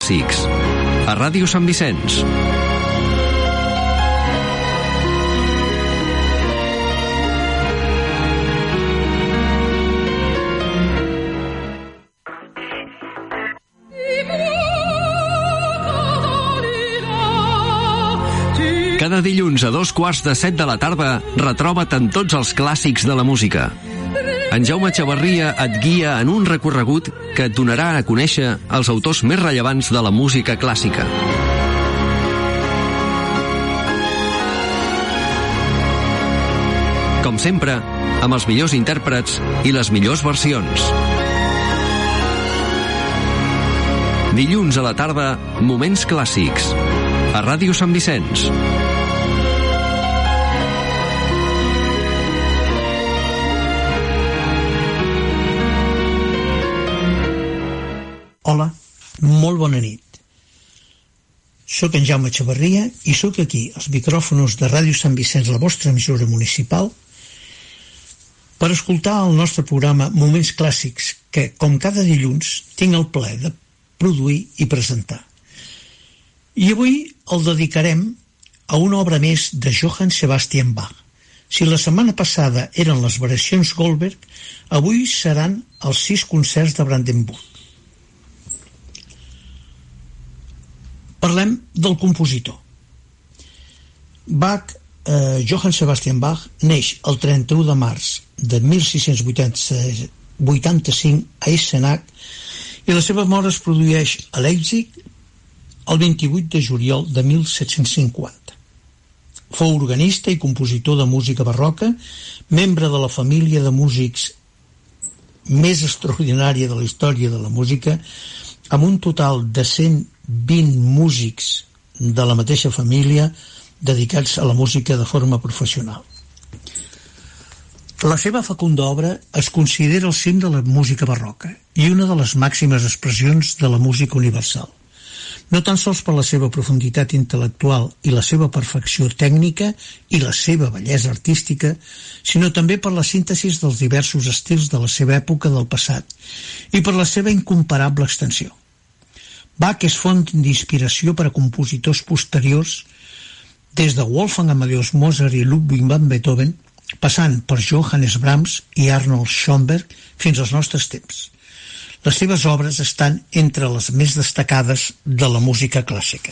Clàssics, a Ràdio Sant Vicenç. Cada dilluns a 6:15 de la tarda retroba't en tots els clàssics de la música. En Jaume Chavarria et guia en un recorregut que et donarà a conèixer els autors més rellevants de la música clàssica. Com sempre, amb els millors intèrprets i les millors versions. Dilluns a la tarda, Moments Clàssics, a Ràdio Sant Vicenç. Hola, molt bona nit. Soc en Jaume Chavarria i soc aquí, als micròfons de Ràdio Sant Vicenç, la vostra emissora municipal, per escoltar el nostre programa Moments Clàssics, que, com cada dilluns, tinc el plaer de produir i presentar. I avui el dedicarem a una obra més de Johann Sebastian Bach. Si la setmana passada eren les variacions Goldberg, avui seran els 6 concerts de Brandenburg. Parlem del compositor. Johann Sebastian Bach neix el 31 de març de 1685 a Eisenach i la seva mort es produeix a Leipzig el 28 de juliol de 1750. Fou organista i compositor de música barroca, membre de la família de músics més extraordinària de la història de la música, amb un total de 120 músics de la mateixa família dedicats a la música de forma professional. La seva fecunda obra es considera el cim de la música barroca i una de les màximes expressions de la música universal, no tan sols per la seva profunditat intel·lectual i la seva perfecció tècnica i la seva bellesa artística, sinó també per la síntesi dels diversos estils de la seva època del passat i per la seva incomparable extensió. Bach és font d'inspiració per a compositors posteriors, des de Wolfgang Amadeus Mozart i Ludwig van Beethoven, passant per Johannes Brahms i Arnold Schoenberg fins als nostres temps. Les seves obres estan entre les més destacades de la música clàssica.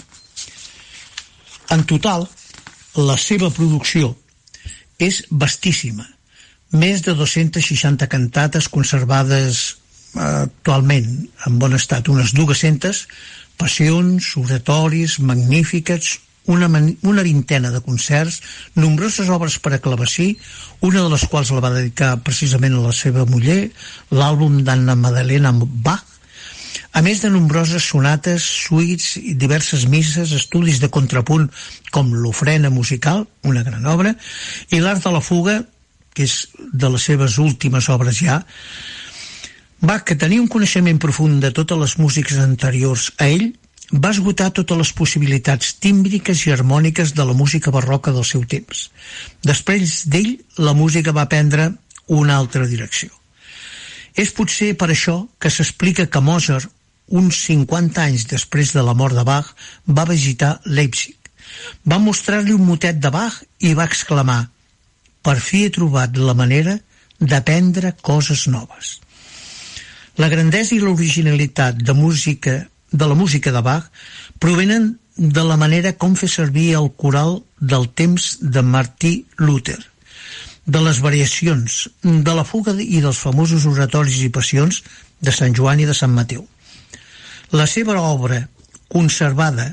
En total, la seva producció és vastíssima. Més de 260 cantates conservades actualment en bon estat, unes 200, passions, oratoris, magnífiques, una vintena de concerts, nombroses obres per a clavecí, una de les quals la va dedicar precisament a la seva muller, l'àlbum d'Anna Magdalena Bach, a més de nombroses sonates, suites i diverses misses, estudis de contrapunt com l'Ofrena musical, una gran obra, i l'Art de la fuga, que és de les seves últimes obres ja. Bach, que tenia un coneixement profund de totes les músiques anteriors a ell, va esgotar totes les possibilitats tímbriques i harmòniques de la música barroca del seu temps. Després d'ell, la música va prendre una altra direcció. És potser per això que s'explica que Mozart, uns 50 anys després de la mort de Bach, va visitar Leipzig. Va mostrar-li un motet de Bach i va exclamar: «Per fi he trobat la manera d'aprendre coses noves». La grandesa i l'originalitat de la música de Bach provenen de la manera com fer servir el coral del temps de Martí Luther, de les variacions, de la fuga i dels famosos oratoris i passions de Sant Joan i de Sant Mateu. La seva obra conservada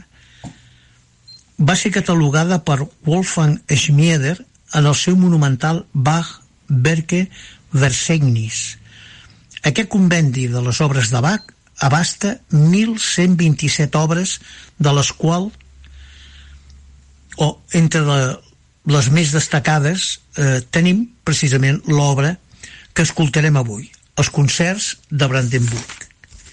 va ser catalogada per Wolfgang Schmieder en el seu monumental Bach Werke Verzeichnis. Aquest compendi de les obres de Bach abasta 1.127 obres, de les quals, entre les més destacades, tenim precisament l'obra que escoltarem avui, els concerts de Brandenburg.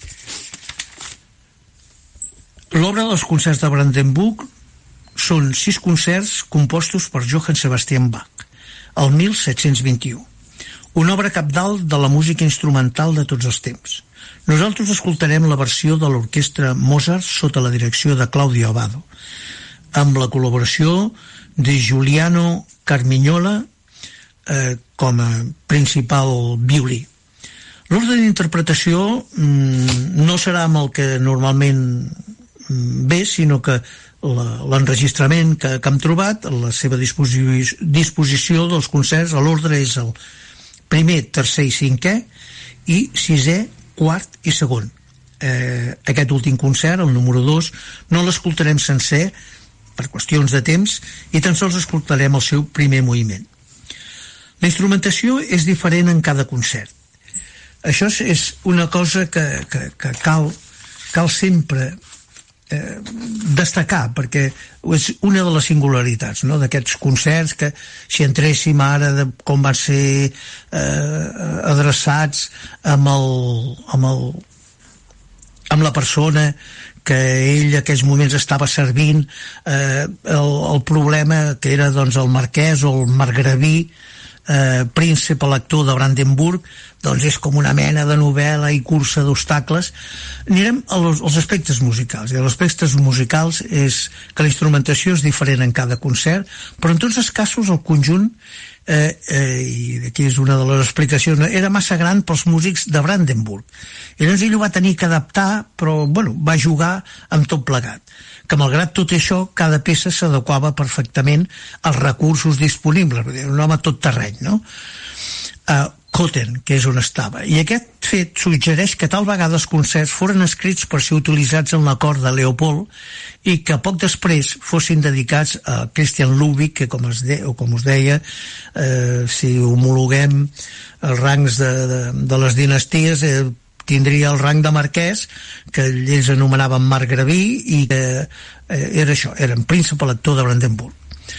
L'obra dels concerts de Brandenburg són 6 concerts compostos per Johann Sebastian Bach, el 1721. Una obra cabdal de la música instrumental de tots els temps. Nosaltres escoltarem la versió de l'orquestra Mozart sota la direcció de Claudio Abbado, amb la col·laboració de Giuliano Carmignola com a principal violí. L'ordre d'interpretació no serà amb el que normalment ve, sinó que l'enregistrament que hem trobat, la seva disposició dels concerts, l'ordre és el primer, tercer i cinquè, i sisè, quart i segon. Aquest últim concert, el número 2, no l'escoltarem sencer per qüestions de temps i tan sols escoltarem el seu primer moviment. La instrumentació és diferent en cada concert. Això és una cosa que cal sempre destacar, perquè és una de les singularitats, no?, d'aquests concerts, que si entréssim ara de com van ser adreçats amb la persona que ell en aquells moments estava servint, el problema que era doncs el marquès o el margraví, príncep elector de Brandenburg, doncs és com una mena de novel·la i cursa d'obstacles. Anirem als aspectes musicals, i els aspectes musicals és que la instrumentació és diferent en cada concert, però en tots els casos el conjunt, i aquí és una de les explicacions, era massa gran pels músics de Brandenburg, i llavors ell ho va tenir que adaptar, però bueno, va jugar amb tot plegat, que malgrat tot això cada peça s'adequava perfectament als recursos disponibles, un home tot terreny, no? Cotten, que és on estava, i aquest fet suggereix que tal vegada els concerts foren escrits per ser utilitzats en la cort de Leopold i que poc després fossin dedicats a Christian Ludwig, que com us deia, si homologuem els rangs de les dinasties, tindria el rang de marquès, que ells anomenaven margraví, i que era això, eren príncep elector de Brandenburg.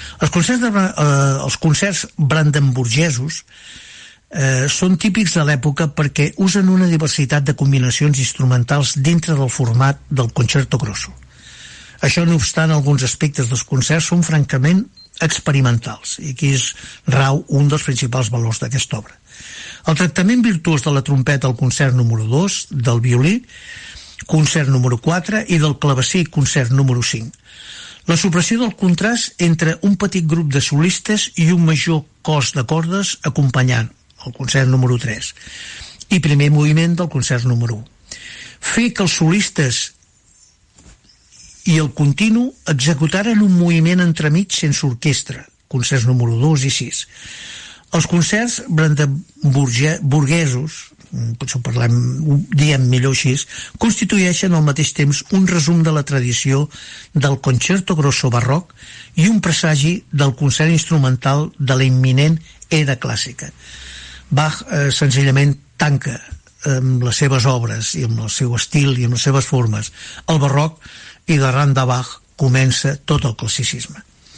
Els concerts brandenburgesos són típics de l'època perquè usen una diversitat de combinacions instrumentals dintre del format del concerto grosso. Això no obstant, alguns aspectes dels concerts són francament experimentals, i aquí és rau un dels principals valors d'aquesta obra. El tractament virtuós de la trompeta al concert número 2, del violí, concert número 4, i del clavecí, concert número 5. La supressió del contrast entre un petit grup de solistes i un major cos de cordes acompanyant el concert número 3, i primer moviment del concert número 1. Fer que els solistes i el continu executaren un moviment entremig sense orquestra, concerts número 2 i 6. Els concerts brandenburgesos, potser diem millor així, constitueixen al mateix temps un resum de la tradició del concerto grosso barroc i un presagi del concert instrumental de la imminent era clàssica. Bach senzillament tanca amb les seves obres i amb el seu estil i amb les seves formes el barroc, i d'arran de Bach comença tot el classicisme.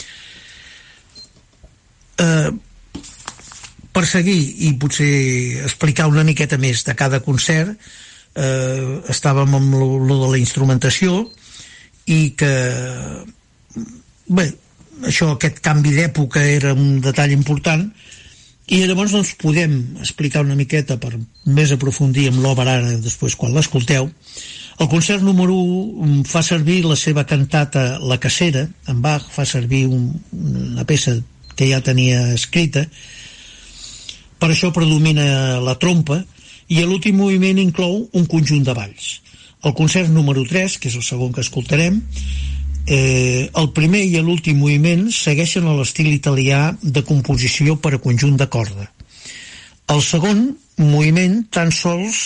Per seguir i potser explicar una miqueta més de cada concert, estàvem amb lo de la instrumentació, i que bé, aquest canvi d'època era un detall important, i llavors doncs podem explicar una miqueta per més aprofundir amb l'obra ara després quan l'escolteu. El concert número 1 fa servir la seva cantata La Cacera, en Bach fa servir una peça que ja tenia escrita, per això predomina la trompa, i l'últim moviment inclou un conjunt de balls. El concert número 3, que és el segon que escoltarem, el primer i l'últim moviment segueixen l'estil italià de composició per a conjunt de corda. El segon moviment tan sols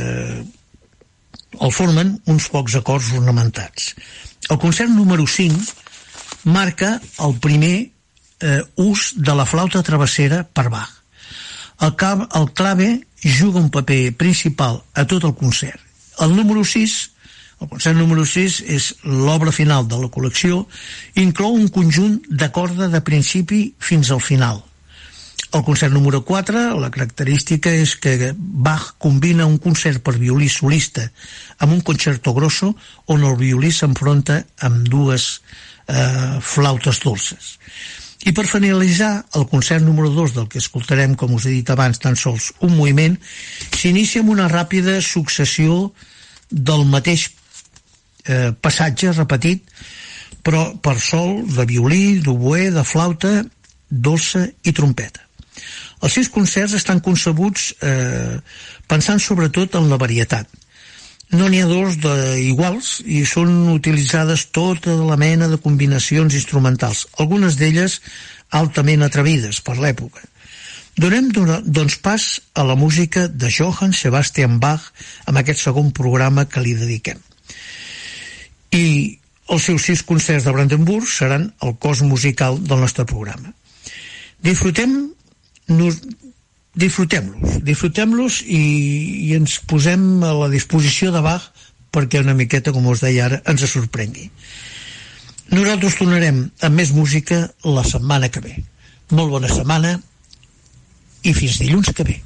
el formen uns pocs acords ornamentats. El concert número 5 marca el primer ús de la flauta travessera per Bach. El clave juga un paper principal a tot el concert. El concert número 6 és l'obra final de la col·lecció, inclou un conjunt de corda de principi fins al final. El concert número 4, la característica és que Bach combina un concert per violí solista amb un concerto grosso on el violí s'enfronta amb dues flautes dolces. I per finalitzar, el concert número 2, del que escoltarem, com us he dit abans, tan sols un moviment, s'inicia amb una ràpida successió del mateix passatge repetit, però per sol de violí, d'oboè, de flauta, dolça i trompeta. Els 6 concerts estan concebuts pensant sobretot en la varietat. No n'hi ha 2 iguals i són utilitzades tota la mena de combinacions instrumentals, algunes d'elles altament atrevides per l'època. Donem, doncs, pas a la música de Johann Sebastian Bach amb aquest segon programa que li dediquem. I els seus 6 concerts de Brandenburg seran el cos musical del nostre programa. Disfrutem-los i ens posem a la disposició de Bach perquè una miqueta, com us deia ara, ens sorprengui. Nosaltres tornarem amb més música la setmana que ve. Molt bona setmana i fins dilluns que ve.